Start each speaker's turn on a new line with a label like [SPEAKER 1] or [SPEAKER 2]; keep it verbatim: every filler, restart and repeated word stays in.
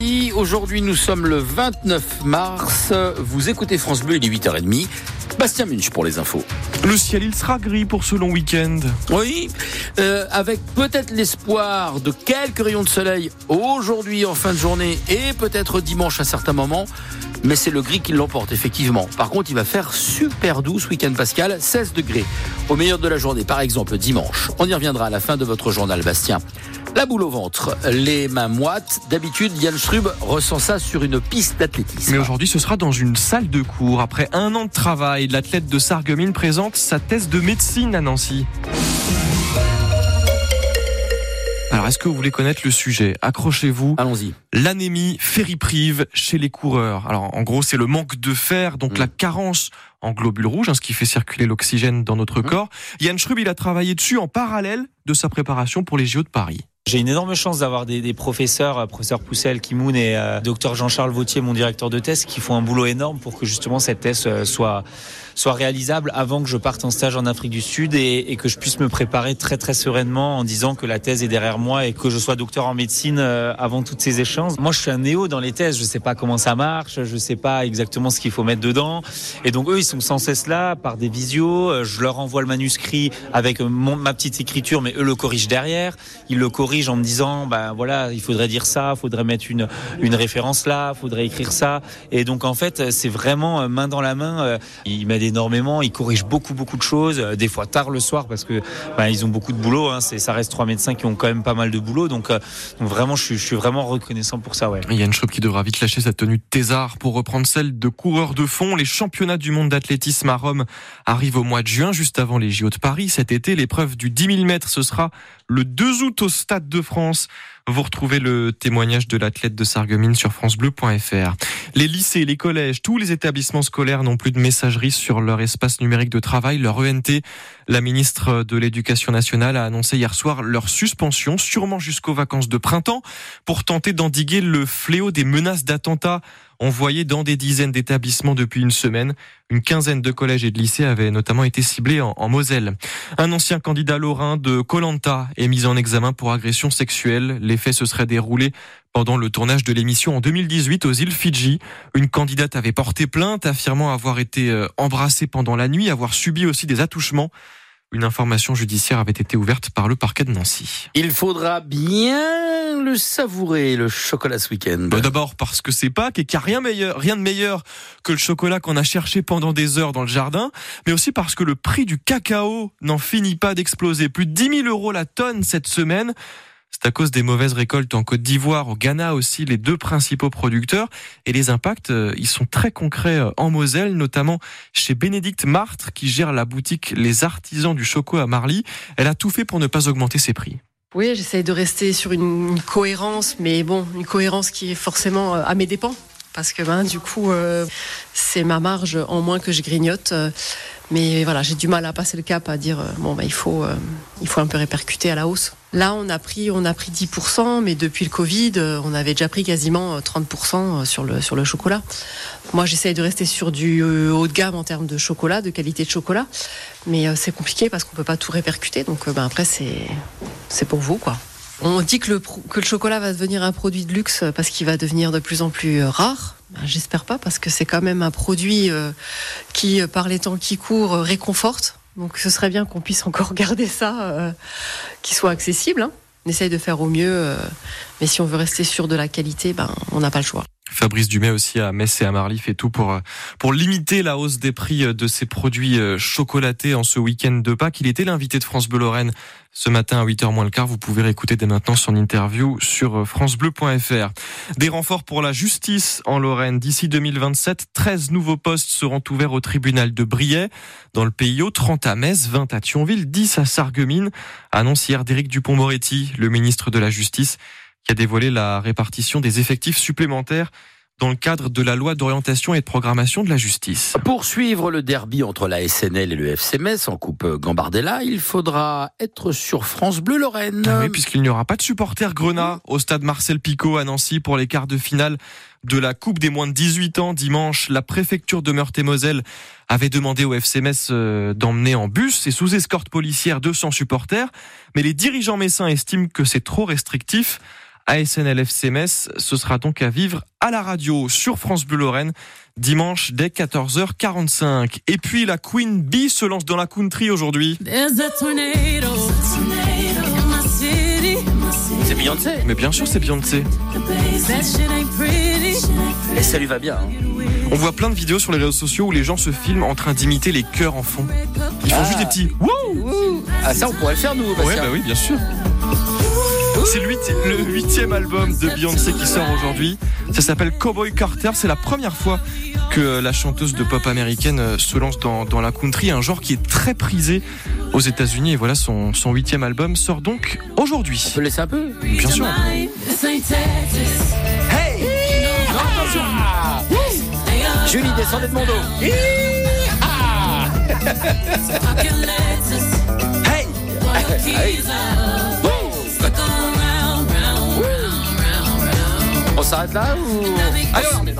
[SPEAKER 1] lundi. Aujourd'hui, nous sommes le vingt-neuf mars. Vous écoutez France Bleu, il est huit heures trente. Bastien Munch pour les infos.
[SPEAKER 2] Le ciel, il sera gris pour ce long week-end.
[SPEAKER 1] Oui, euh, avec peut-être l'espoir de quelques rayons de soleil aujourd'hui en fin de journée et peut-être dimanche à certains moments. Mais c'est le gris qui l'emporte, effectivement. Par contre, il va faire super doux ce week-end, Pascal. seize degrés au meilleur de la journée, par exemple dimanche. On y reviendra à la fin de votre journal, Bastien. La boule au ventre, les mains moites. D'habitude, Yann Schrub ressent ça sur une piste d'athlétisme.
[SPEAKER 2] Mais aujourd'hui, ce sera dans une salle de cours. Après un an de travail, l'athlète de Sarreguemines présente sa thèse de médecine à Nancy. Alors, est-ce que vous voulez connaître le sujet ? Accrochez-vous.
[SPEAKER 1] Allons-y.
[SPEAKER 2] L'anémie fériprive chez les coureurs. Alors, en gros, c'est le manque de fer, donc mmh. la carence en globules rouges, hein, ce qui fait circuler l'oxygène dans notre mmh. corps. Yann Schrub, il a travaillé dessus en parallèle de sa préparation pour les J O de Paris.
[SPEAKER 3] J'ai une énorme chance d'avoir des, des professeurs, professeur Poussel, Kimoun et euh, docteur Jean-Charles Vautier, mon directeur de thèse, qui font un boulot énorme pour que justement cette thèse euh, soit soit réalisable avant que je parte en stage en Afrique du Sud et, et que je puisse me préparer très très sereinement en disant que la thèse est derrière moi et que je sois docteur en médecine euh, avant toutes ces échéances. Moi, je suis un néo dans les thèses, je sais pas comment ça marche, je sais pas exactement ce qu'il faut mettre dedans, et donc eux, ils sont sans cesse là par des visios. Je leur envoie le manuscrit avec mon, ma petite écriture, mais eux le corrigent derrière. Ils le corrigent en me disant, ben voilà, il faudrait dire ça, il faudrait mettre une une référence là, il faudrait écrire ça, et donc en fait, c'est vraiment main dans la main. Ils m'aident énormément, ils corrigent beaucoup beaucoup de choses, des fois tard le soir parce que ben, ils ont beaucoup de boulot, hein. C'est, ça reste trois médecins qui ont quand même pas mal de boulot, donc, euh, donc vraiment je suis, je suis vraiment reconnaissant pour ça. Ouais.
[SPEAKER 2] Yann Schrub qui devra vite lâcher sa tenue de thésard pour reprendre celle de coureur de fond. Les championnats du monde d'athlétisme à Rome arrivent au mois de juin, juste avant les J O de Paris. Cet été, l'épreuve du dix mille mètres, ce sera le deux août au Stade de France. Vous retrouvez le témoignage de l'athlète de Sarreguemines sur francebleu point f r. Les lycées, les collèges, tous les établissements scolaires n'ont plus de messagerie sur leur espace numérique de travail, leur E N T. La ministre de l'Éducation nationale a annoncé hier soir leur suspension, sûrement jusqu'aux vacances de printemps, pour tenter d'endiguer le fléau des menaces d'attentats envoyées dans des dizaines d'établissements depuis une semaine. Une quinzaine de collèges et de lycées avaient notamment été ciblés en, en Moselle. Un ancien candidat lorrain de Koh Lanta est mis en examen pour agression sexuelle. Les faits se seraient déroulés pendant le tournage de l'émission en deux mille dix-huit aux îles Fidji. Une candidate avait porté plainte, affirmant avoir été embrassée pendant la nuit, avoir subi aussi des attouchements. Une information judiciaire avait été ouverte par le parquet de Nancy.
[SPEAKER 1] Il faudra bien le savourer, le chocolat ce week-end.
[SPEAKER 2] D'abord parce que c'est Pâques et qu'il n'y a rien, meilleur, rien de meilleur que le chocolat qu'on a cherché pendant des heures dans le jardin, mais aussi parce que le prix du cacao n'en finit pas d'exploser. Plus de dix mille euros la tonne cette semaine. C'est à cause des mauvaises récoltes en Côte d'Ivoire, au Ghana aussi, les deux principaux producteurs. Et les impacts, ils sont très concrets en Moselle, notamment chez Bénédicte Martre, qui gère la boutique Les Artisans du Choco à Marly. Elle a tout fait pour ne pas augmenter ses prix.
[SPEAKER 4] Oui, j'essaye de rester sur une, une cohérence, mais bon, une cohérence qui est forcément à mes dépens. Parce que ben, du coup, euh, c'est ma marge en moins que je grignote. Mais voilà, j'ai du mal à passer le cap, à dire, euh, bon, ben, il faut, euh, il faut un peu répercuter à la hausse. Là, on a pris, on a pris dix pour cent, mais depuis le Covid, on avait déjà pris quasiment trente pour cent sur le, sur le chocolat. Moi, j'essaye de rester sur du haut de gamme en termes de chocolat, de qualité de chocolat. Mais c'est compliqué parce qu'on peut pas tout répercuter. Donc, ben, après, c'est, c'est pour vous, quoi. On dit que le, que le chocolat va devenir un produit de luxe parce qu'il va devenir de plus en plus rare. Ben, j'espère pas, parce que c'est quand même un produit qui, par les temps qui courent, réconforte. Donc ce serait bien qu'on puisse encore garder ça, euh, qu'il soit accessible. Hein. On essaye de faire au mieux, euh, mais si on veut rester sûr de la qualité, ben, on n'a pas le choix.
[SPEAKER 2] Fabrice Dumais aussi à Metz et à Marly fait tout pour pour limiter la hausse des prix de ces produits chocolatés en ce week-end de Pâques. Il était l'invité de France Bleu Lorraine ce matin à huit heures moins le quart. Vous pouvez réécouter dès maintenant son interview sur francebleu point f r. Des renforts pour la justice en Lorraine. D'ici deux mille vingt-sept, treize nouveaux postes seront ouverts au tribunal de Briey. Dans le P I O, trente à Metz, vingt à Thionville, dix à Sarreguemines. Annonce hier d'Éric Dupond-Moretti, le ministre de la Justice, qui a dévoilé la répartition des effectifs supplémentaires dans le cadre de la loi d'orientation et de programmation de la justice.
[SPEAKER 1] Pour suivre le derby entre la S N L et le F C Metz en Coupe Gambardella, il faudra être sur France Bleu Lorraine.
[SPEAKER 2] Ah oui, puisqu'il n'y aura pas de supporters Grenat au stade Marcel Picot à Nancy pour les quarts de finale de la Coupe des moins de dix-huit ans dimanche. La préfecture de Meurthe-et-Moselle avait demandé au F C Metz d'emmener en bus et sous escorte policière deux cents supporters, mais les dirigeants messins estiment que c'est trop restrictif. A S N L F C Metz. Ce sera donc à vivre à la radio sur France Bleu Lorraine dimanche dès quatorze heures quarante-cinq. Et puis la Queen Bee se lance dans la country aujourd'hui.
[SPEAKER 1] C'est Beyoncé.
[SPEAKER 2] Mais bien sûr, c'est Beyoncé.
[SPEAKER 1] Et ça lui va bien. Hein.
[SPEAKER 2] On voit plein de vidéos sur les réseaux sociaux où les gens se filment en train d'imiter les chœurs en fond. Ils font
[SPEAKER 1] Ah.
[SPEAKER 2] juste des petits wouh.
[SPEAKER 1] Ah, ça, on pourrait le faire, nous, Bastien.
[SPEAKER 2] Ouais, bah oui, bien sûr. C'est le, huit, le huitième album de Beyoncé qui sort aujourd'hui. Ça s'appelle Cowboy Carter. C'est la première fois que la chanteuse de pop américaine se lance dans, dans la country, un genre qui est très prisé aux États-Unis. Et voilà, son, son huitième album sort donc aujourd'hui.
[SPEAKER 1] On peut le laisser un peu.
[SPEAKER 2] Bien sûr.
[SPEAKER 1] Hey, non, attention. Ah. Julie, descendez de mon dos. Ah. Hey. Hey. Oh. On s'arrête là ou... Alors,